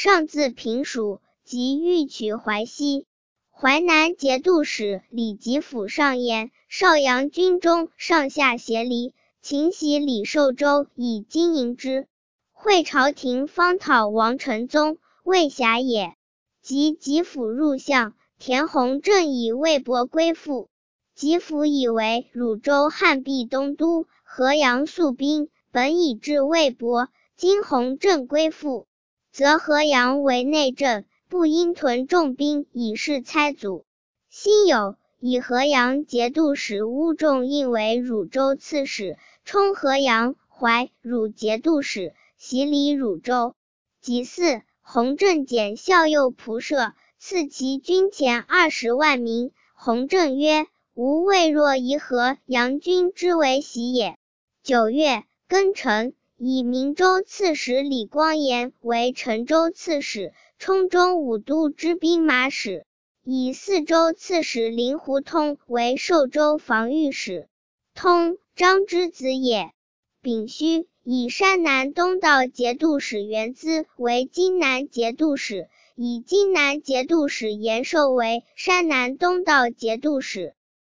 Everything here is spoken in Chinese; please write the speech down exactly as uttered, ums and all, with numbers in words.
上自平蜀，即欲取淮西。淮南节度使李吉甫上言，邵阳军中上下协离，秦袭李寿州以经营之。会朝廷方讨王承宗，未暇也。及吉甫入相，田弘正以魏博归附。吉甫以为汝州汉必东都，河阳宿兵，本已至魏博，今弘正归附，则河阳为内政，不应屯重兵以示猜阻。辛酉，以河阳节度使乌仲应为汝州刺史，充河阳、淮、汝节度使，袭离汝州。己巳，弘正检校右仆射，赐其军钱二十万名。弘正曰：吾未若以河阳军之为喜也。九月，庚辰，以明州刺史李光炎为陈州刺史，充中武都之兵马使。以四州刺史林胡通为寿州防御使。通，张之子也。丙戌，以山南东道节度使元资为荆南节度使，以荆南节度使延寿为山南东道节度使。